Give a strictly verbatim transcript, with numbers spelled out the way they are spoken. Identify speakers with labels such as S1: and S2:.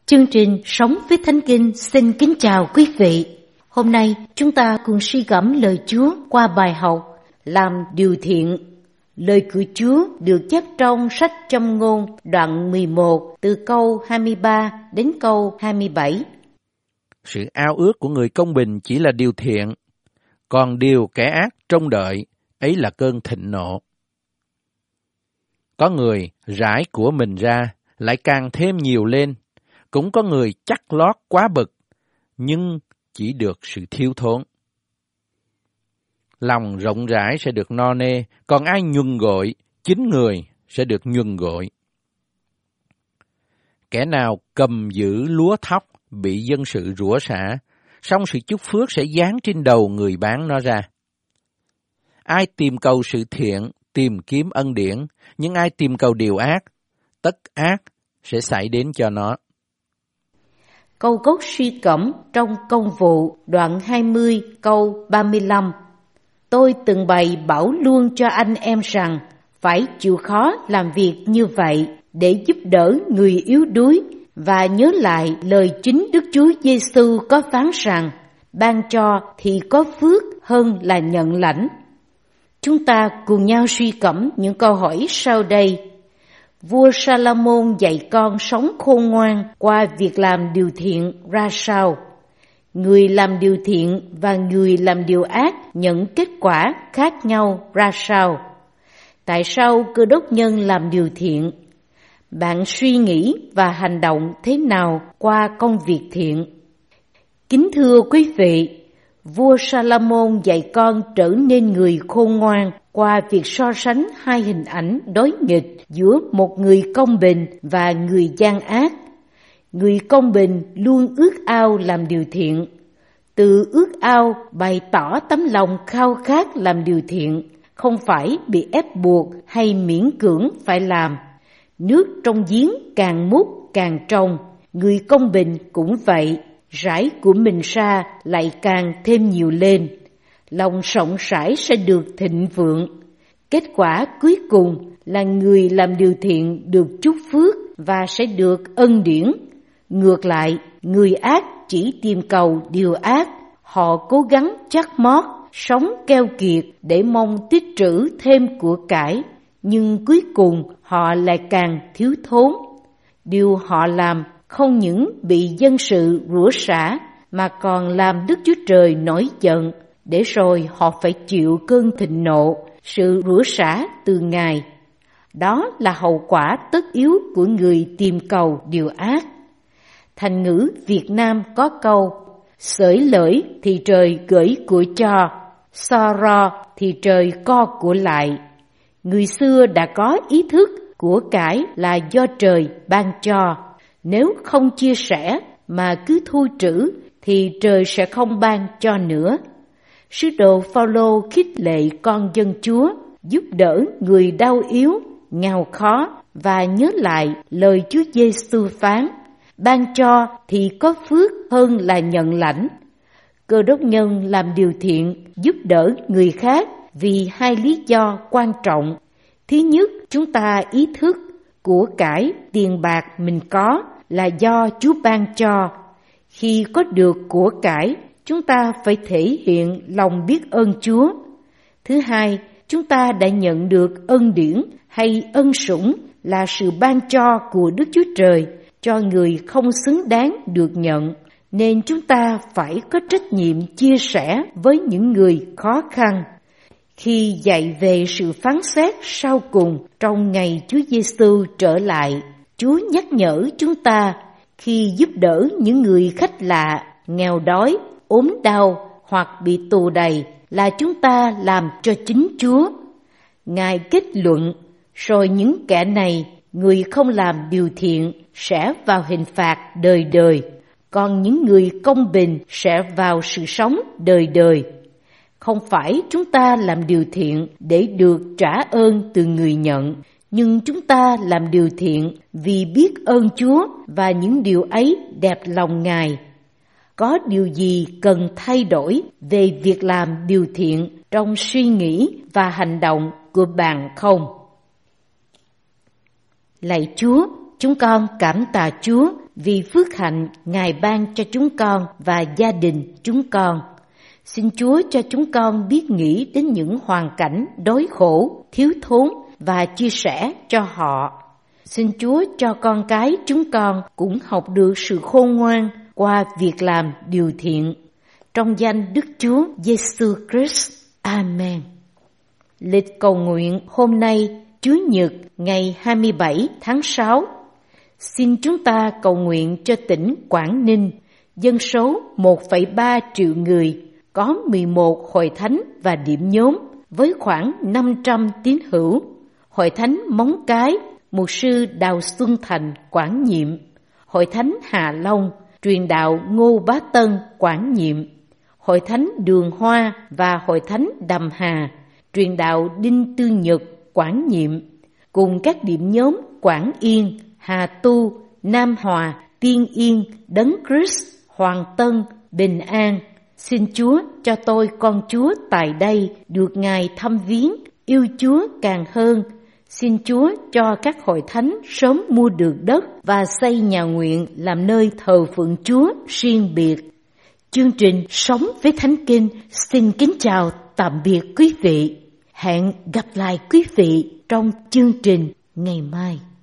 S1: Chương trình Sống với Thánh Kinh xin kính chào quý vị. Hôm nay chúng ta cùng suy gẫm lời Chúa qua bài học Làm điều thiện. Lời của Chúa được chép trong sách Châm ngôn đoạn mười một từ câu hai mươi ba đến câu hai mươi bảy.
S2: Sự ao ước của người công bình chỉ là điều thiện, còn điều kẻ ác trông đợi ấy là cơn thịnh nộ. Có người rải của mình ra lại càng thêm nhiều lên, cũng có người chắc lót quá bực, nhưng chỉ được sự thiếu thốn. Lòng rộng rãi sẽ được no nê, còn ai nhuần gội, chính người sẽ được nhuần gội. Kẻ nào cầm giữ lúa thóc bị dân sự rủa xả, song sự chúc phước sẽ giáng trên đầu người bán nó ra. Ai tìm cầu sự thiện, tìm kiếm ân điển, nhưng ai tìm cầu điều ác, tất ác sẽ xảy đến cho nó.
S1: Câu gốc suy cẩm trong Công vụ đoạn hai mươi câu ba mươi lăm. Tôi từng bày bảo luôn cho anh em rằng phải chịu khó làm việc như vậy để giúp đỡ người yếu đuối, và nhớ lại lời chính Đức Chúa Giêsu có phán rằng ban cho thì có phước hơn là nhận lãnh. Chúng ta cùng nhau suy cẩm những câu hỏi sau đây. Vua Sa-la-môn dạy con sống khôn ngoan qua việc làm điều thiện ra sao? Người làm điều thiện và người làm điều ác nhận kết quả khác nhau ra sao? Tại sao Cơ Đốc nhân làm điều thiện? Bạn suy nghĩ và hành động thế nào qua công việc thiện? Kính thưa quý vị, vua Sa-la-môn dạy con trở nên người khôn ngoan qua việc so sánh hai hình ảnh đối nghịch giữa một người công bình và người gian ác. Người công bình luôn ước ao làm điều thiện. Từ ước ao bày tỏ tấm lòng khao khát làm điều thiện, không phải bị ép buộc hay miễn cưỡng phải làm. Nước trong giếng càng múc càng trong, người công bình cũng vậy, rải của mình ra lại càng thêm nhiều lên. Lòng rộng rãi sẽ được thịnh vượng. Kết quả cuối cùng là người làm điều thiện được chúc phước và sẽ được ân điển. Ngược lại, người ác chỉ tìm cầu điều ác, họ cố gắng chắc mót, sống keo kiệt để mong tích trữ thêm của cải, nhưng cuối cùng họ lại càng thiếu thốn. Điều họ làm không những bị dân sự rủa xả mà còn làm Đức Chúa Trời nổi giận, để rồi họ phải chịu cơn thịnh nộ, sự rủa xả từ Ngài. Đó là hậu quả tất yếu của người tìm cầu điều ác. Thành ngữ Việt Nam có câu, xởi lởi thì trời gửi của cho, so ro thì trời co của lại. Người xưa đã có ý thức của cải là do trời ban cho. Nếu không chia sẻ mà cứ thu trữ thì trời sẽ không ban cho nữa. Sứ đồ Phao-lô khích lệ con dân Chúa giúp đỡ người đau yếu, nghèo khó và nhớ lại lời Chúa Giêsu phán: ban cho thì có phước hơn là nhận lãnh. Cơ đốc nhân làm điều thiện giúp đỡ người khác vì hai lý do quan trọng. Thứ nhất, chúng ta ý thức của cải tiền bạc mình có là do Chúa ban cho. Khi có được của cải, chúng ta phải thể hiện lòng biết ơn Chúa. Thứ hai, chúng ta đã nhận được ân điển hay ân sủng là sự ban cho của Đức Chúa Trời cho người không xứng đáng được nhận, nên chúng ta phải có trách nhiệm chia sẻ với những người khó khăn. Khi dạy về sự phán xét sau cùng trong ngày Chúa Giêsu trở lại, Chúa nhắc nhở chúng ta khi giúp đỡ những người khách lạ, nghèo đói, ốm đau hoặc bị tù đầy là chúng ta làm cho chính Chúa. Ngài kết luận, rồi những kẻ này, người không làm điều thiện sẽ vào hình phạt đời đời, còn những người công bình sẽ vào sự sống đời đời. Không phải chúng ta làm điều thiện để được trả ơn từ người nhận, nhưng chúng ta làm điều thiện vì biết ơn Chúa và những điều ấy đẹp lòng Ngài. Có điều gì cần thay đổi về việc làm điều thiện trong suy nghĩ và hành động của bạn không? Lạy Chúa, chúng con cảm tạ Chúa vì phước hạnh Ngài ban cho chúng con và gia đình chúng con. Xin Chúa cho chúng con biết nghĩ đến những hoàn cảnh đói khổ, thiếu thốn và chia sẻ cho họ. Xin Chúa cho con cái chúng con cũng học được sự khôn ngoan qua việc làm điều thiện. Trong danh Đức Chúa Giêsu Christ. Amen. Lịch cầu nguyện hôm nay, Chủ nhật ngày hai mươi bảy tháng sáu. Xin chúng ta cầu nguyện cho tỉnh Quảng Ninh, dân số một phẩy ba triệu người, có mười một hội thánh và điểm nhóm với khoảng năm trăm tín hữu. Hội thánh Móng Cái, mục sư Đào Xuân Thành quản nhiệm. Hội thánh Hà Long, truyền đạo Ngô Bá Tân quản nhiệm. Hội thánh Đường Hoa và Hội thánh Đầm Hà, truyền đạo Đinh Tư Nhật quản nhiệm, cùng các điểm nhóm Quảng Yên, Hà Tu, Nam Hòa, Tiên Yên, Đấng Christ, Hoàng Tân, Bình An. Xin Chúa cho tôi con Chúa tại đây được Ngài thăm viếng, yêu Chúa càng hơn. Xin Chúa cho các hội thánh sớm mua được đất và xây nhà nguyện làm nơi thờ phượng Chúa riêng biệt. Chương trình Sống với Thánh Kinh xin kính chào tạm biệt quý vị. Hẹn gặp lại quý vị trong chương trình ngày mai.